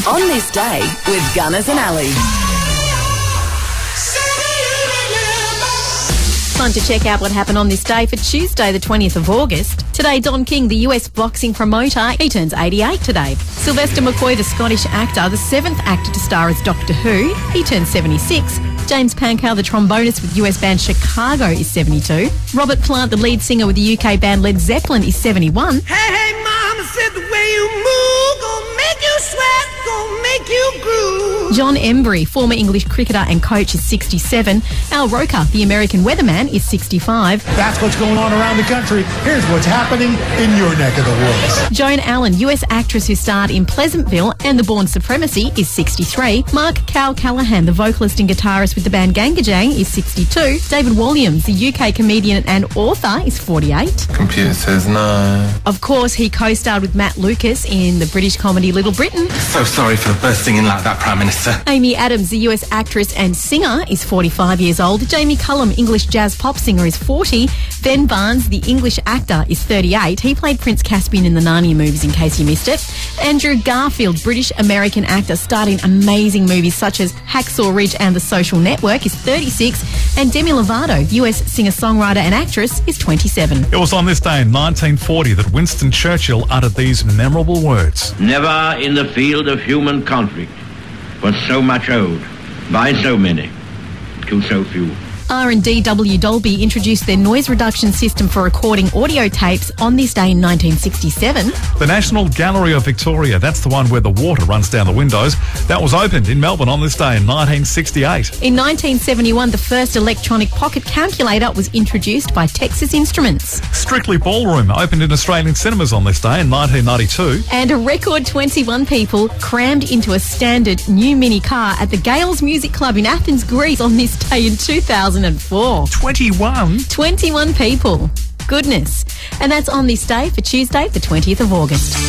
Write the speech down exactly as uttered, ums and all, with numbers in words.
On This Day with Gunners and Ali. Time to check out what happened on this day for Tuesday, the twentieth of August. Today, Don King, the U S boxing promoter, he turns eighty-eight today. Sylvester McCoy, the Scottish actor, the seventh actor to star as Doctor Who, he turns seventy-six. James Pankow, the trombonist with U S band Chicago, is seventy-two. Robert Plant, the lead singer with the U K band Led Zeppelin, is seventy-one. Hey, hey, mama said the way you move gon' make you sweat, gon' make you groove. John Embry, former English cricketer and coach, is sixty-seven. Al Roker, the American weatherman, is sixty-five. That's what's going on around the country. Here's what's happening in your neck of the woods. Joan Allen, U S actress who starred in Pleasantville and The Bourne Supremacy, is sixty-three. Mark Cal Callahan, the vocalist and guitarist with the band Gangajang, is sixty-two. David Williams, the U K comedian and author, is forty-eight. Computer says no. Of course, he co-starred with Matt Lucas in the British comedy Little Britain. So sorry for bursting in like that, Prime Minister. Amy Adams, the U S actress and singer, is forty-five years old. Jamie Cullum, English jazz pop singer, is forty. Ben Barnes, the English actor, is thirty-eight. He played Prince Caspian in the Narnia movies, in case you missed it. Andrew Garfield, British-American actor, starred in amazing movies such as Hacksaw Ridge and The Social Network, is thirty-six. And Demi Lovato, U S singer-songwriter and actress, is twenty-seven. It was on this day in nineteen forty that Winston Churchill uttered these memorable words. Never in the field of human conflict was so much owed by so many to so few. R and D W Dolby introduced their noise reduction system for recording audio tapes on this day in nineteen sixty-seven. The National Gallery of Victoria, that's the one where the water runs down the windows, that was opened in Melbourne on this day in nineteen sixty-eight. In nineteen seventy-one, the first electronic pocket calculator was introduced by Texas Instruments. Strictly Ballroom opened in Australian cinemas on this day in nineteen ninety-two. And a record twenty-one people crammed into a standard new mini car at the Gales Music Club in Athens, Greece on this day in two thousand four. twenty-one? twenty-one people. Goodness. And that's on this day for Tuesday, the twentieth of August.